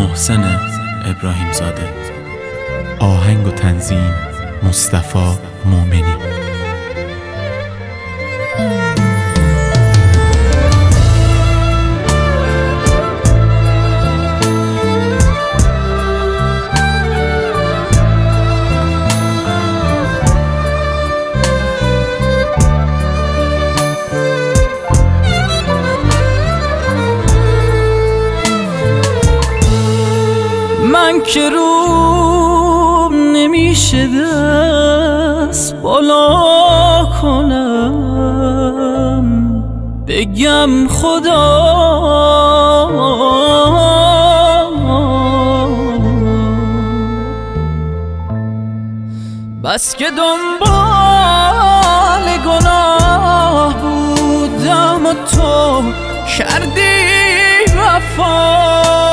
محسن ابراهیمزاده. آهنگ و تنظیم مصطفی مومنی. من که روم نمیشه دست بالا کنم، بگم خدا بس که دنبال گناه بودم و تو کردی وفا.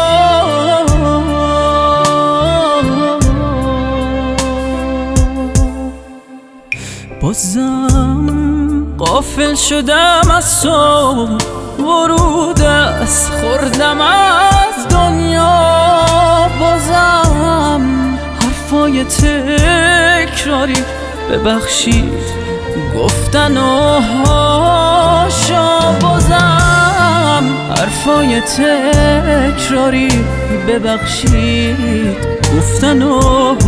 بازم غافل شدم از تو، ورود از خوردم از دنیا. بازم حرفای تکراری ببخشید گفتن و هاشا. بازم حرفای تکراری ببخشید گفتن و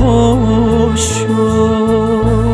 هاشا.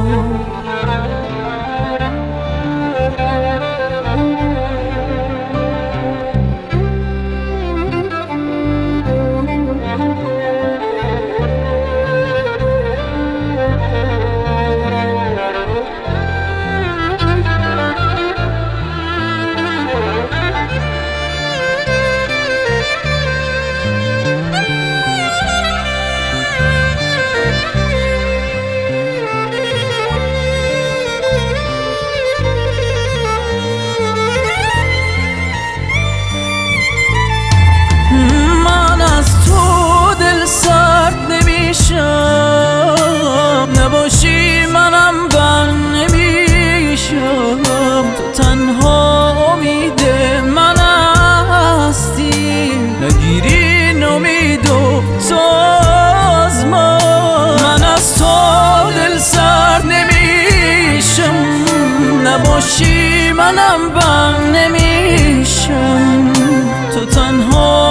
نباشی منم بر نمیشم، تو تنها امید من هستی. نگیری امید و تو از من از تو دل سرد نمیشم. نباشی منم بر نمیشم، تو تنها